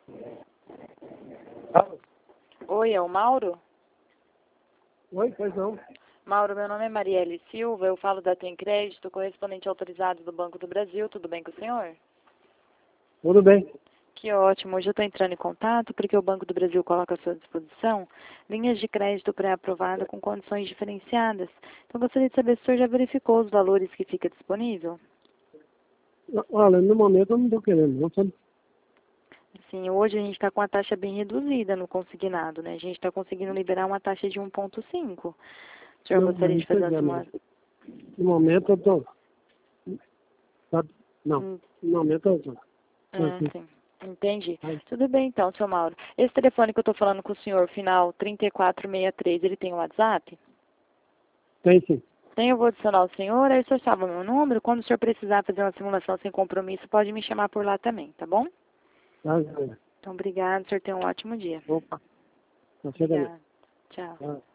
Alô? Oi, é o Mauro? Oi, pois não. Mauro, meu nome é Marielle Silva, eu falo da Tem Crédito, correspondente autorizado do Banco do Brasil. Tudo bem com o senhor? Tudo bem. Que ótimo. Hoje eu estou entrando em contato porque o Banco do Brasil coloca à sua disposição linhas de crédito pré-aprovada com condições diferenciadas. Então, gostaria de saber se o senhor já verificou os valores que fica disponível. Olha, no momento eu não estou querendo, não sabe? Sim, hoje a gente está com a taxa bem reduzida no consignado, né? A gente está conseguindo liberar uma taxa de 1,5. O senhor Não, gostaria de fazer uma não. simulação? No momento eu estou. Sabe? Não. Hum, No momento eu estou. sim. Entendi. Ai, Tudo bem então, seu Mauro. Esse telefone que eu estou falando com o senhor, final 3463, ele tem o WhatsApp? tem sim. Tem, eu vou adicionar o senhor, aí o senhor salva meu número. Quando o senhor precisar fazer uma simulação sem compromisso, pode me chamar por lá também, tá bom? Tá, Então, obrigado, o senhor tenha um ótimo dia. opa. Você também. Obrigada. Tchau. Tá.